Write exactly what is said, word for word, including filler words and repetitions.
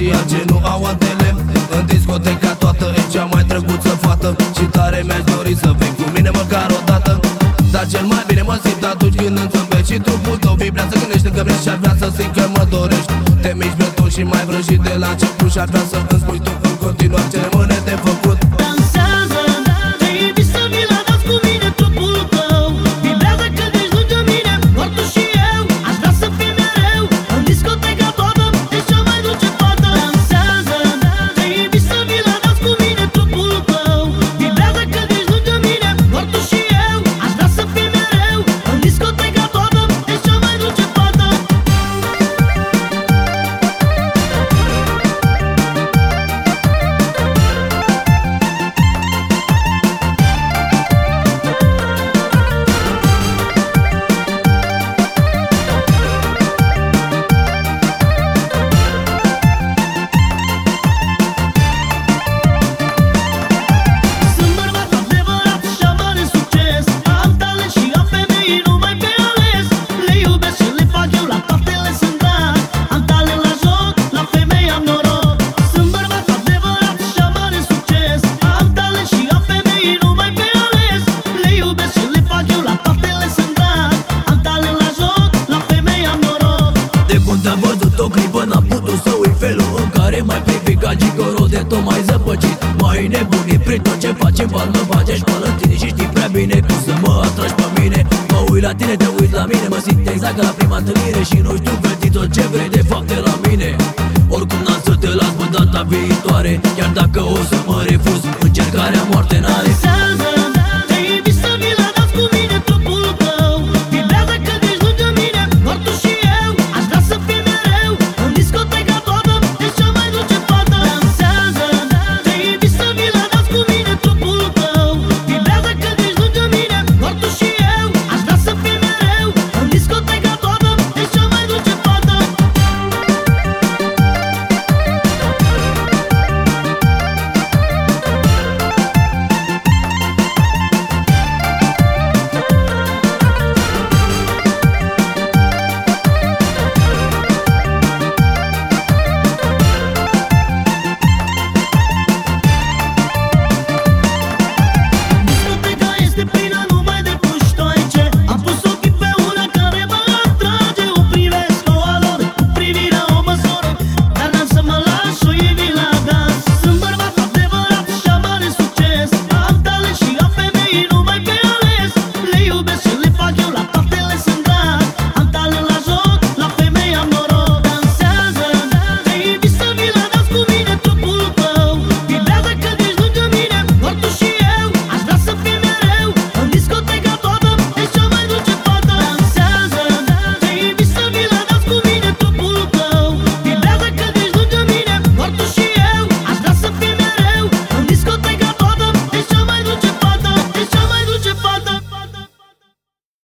aceia ce nu au antele. În discoteca toată e cea mai drăguță fată și tare mi-aș dori să vei cu mine măcar o dată. Dar cel mai bine mă simt atunci când îmi zâmbești și trupul tău vibrează când ești lângă mine și-ar vrea să simt că mă dorești. Te miști beton și mai vrăjit de la început și-ar vrea să îmi spui tu în continuare ce rămâne de făcut. Dansează, te iubi să mi la dans cu mine trupul tău. Vibrează când ești lângă mine, doar tu și eu. Aș vrea să fii mereu în discoteca toată, ești cea mai dulce fată. Dansează, te iubi să mi la dans cu mine trupul tău. Vibrează când ești lângă mine, doar tu și eu. Aș vrea să fii mereu în discoteca toată, ești cea mai dulce fată. Sunt bărbat adevărat și am mare succes. Am talent și am femei numai pe ales. Le iubesc și le fac eu, la toate le sunt dat. Am talent la joc, la femei am noroc. Sunt bărbat adevărat și am mare succes. Am talent și am femei numai pe ales. Le iubesc și le fac eu, la toate le sunt dat. Am talent la joc, la femei am noroc. De când am văzut o clipă n-am putut să uit felul în care m-ai privit ca gigolo de tot mai zăpăcit. M-ai nebunit prin tot ce faci în bal, mă faci, ești pălătini și știi prea bine cum să mă atragi pe mine. Mă uit la tine, te uiți la mine, mă simt exact ca la prima întâlnire și nu știu vezi tot ce vrei de fapt de la mine. Oricum n-am să te las pe data viitoare, chiar dacă